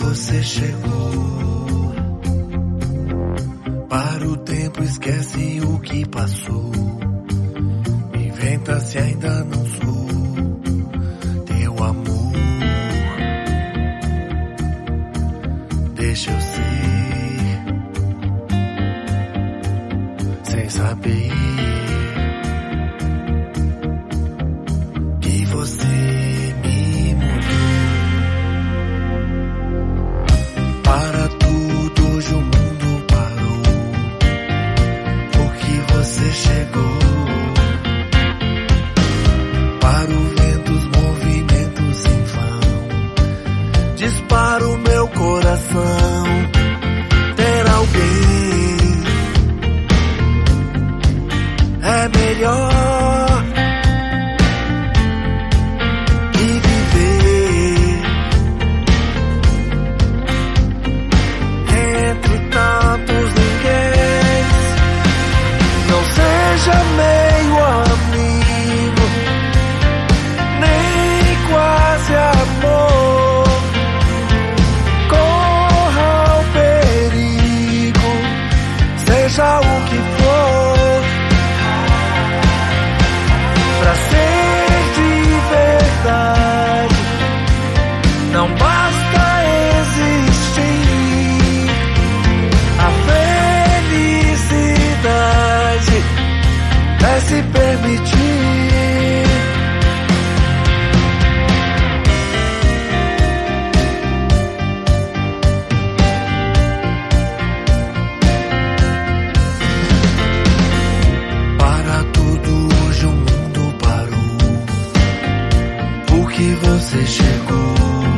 você chegou. Para o tempo, esquece o que passou. Inventa se ainda não sou teu amor. Deixa eu ser, sem saber que você me mudou. Para tudo, hoje o mundo parou, porque você chegou. Para o vento, os movimentos em vão, dispara o meu coração. Ter alguém é melhor que viver entre tantos ninguém. Não seja meio amigo, nem quase amor. Corra ao perigo, seja o que for, pra ser de verdade. Não basta existir, a felicidade é se permitir. Para tudo, hoje o mundo parou, porque você chegou.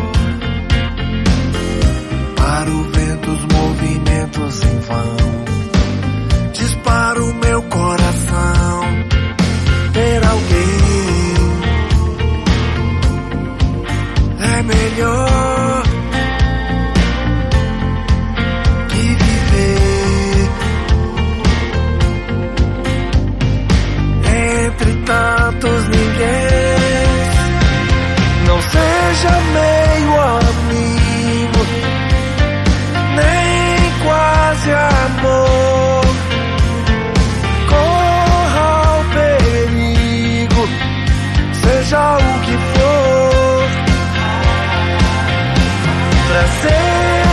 Para o vento, os movimentos em vão, dispara o meu coração. Ter alguém é melhor que viver entre tantos ninguém. Não seja meio amigo, nem quase amor. Corra ao perigo, seja o que for, pra ser